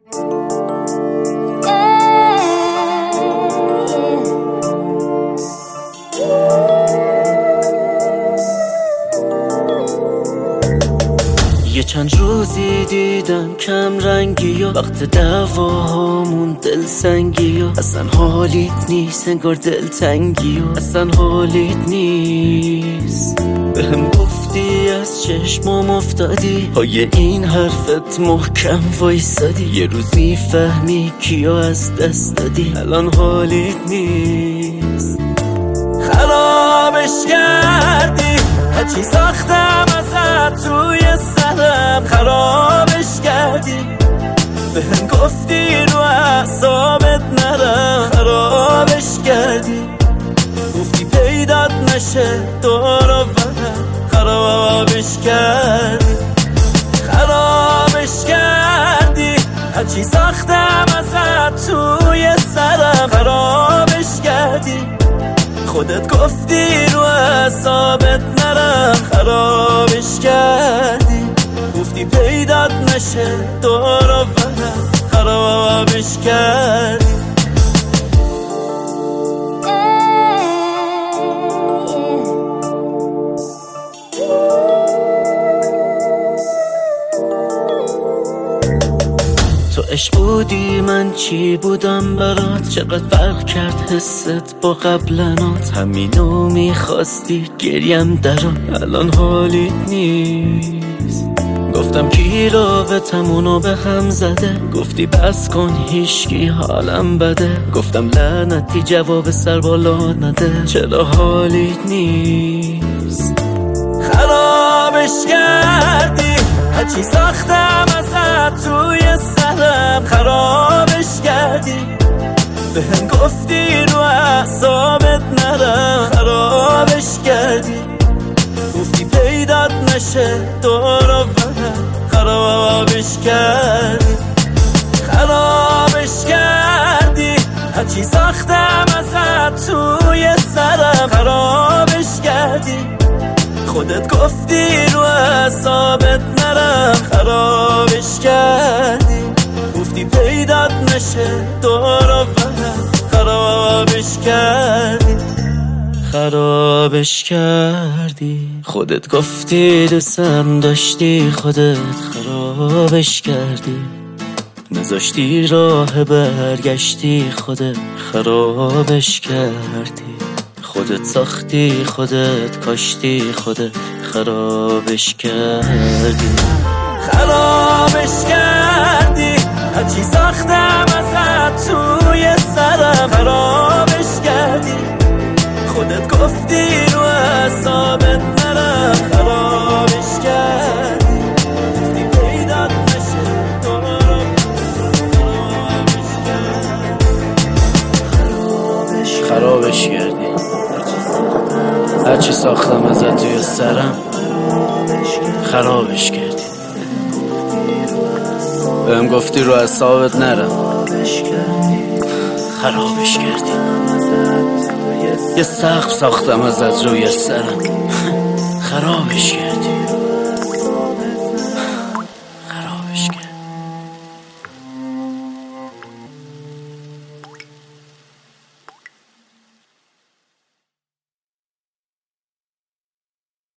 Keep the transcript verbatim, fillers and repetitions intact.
یه چند روزی دیدم کم رنگی و وقت دعواهامون دل سنگی و اصلا حالیت نیست، انگار دل تنگی و اصلا حالیت نیست. بهم گفتی از چشمام افتادی، پای این حرفت محکم وایسادی، یه روز میفهمی کیا از دست دادی، الان حالیت نیست. خرابش کردی هرچی ساختم ازت توی سرم، خرابش کردی. بهم گفتی رو اعصابت نرم، خرابش کردی. گفتی پیدات نشه دور و برم، خرابش کردی. خرابش کردی هرچی ساختم ازت توی سرم، خرابش کردی. خودت گفتی رو اعصابت نرم، خرابش کردی. گفتی پیدات نشه دور و برم، خرابش کردی. تو عشق بودی من چی بودم برات، چقدر فرق کرد حست با قبلنات. همینو میخواستی گریم درات، الان حالیت نیست. گفتم کی رابطمونو به هم زده، گفتی بس کن هیچکی حالم بده. گفتم لعنتی جواب سر بالا نده، چرا حالیت نیست. خرابش کردی هرچی ساختم ازت توی سرم، خرابش کردی. بهم گفتی رو اعصابت نرم، خرابش کردی. گفتی پیدات نشه دور و برم، خرابش کردی. خرابش کردی هرچی ساختم ازت توی سرم، خرابش کردی. خودت گفتی رو اعصابت نرم، خرابش کردی. گفتی پیدات نشه دور و برم، خرابش کردی. خرابش کردی. خودت گفتی دوستم داشتی، خودت خرابش کردی. نذاشتی راه برگشتی، خودت خرابش کردی. خودت ساختی، خودت کاشتی، خودت خرابش کردی. خرابش کردی هرچی ساختم ازت توی سرم، خرابش کردی. خودت گفتی رو اعصابت نرم، خرابش کردی. گفتی پیدات نشه دور و خرابش کردی. خرابش کردی. هرچی ساختم ازت توی سرم، خرابش کردی. بهم گفتی رو اعصابت نرم، خرابش کردی. یه سقف ساختم ازت روی سرم، خرابش کردی.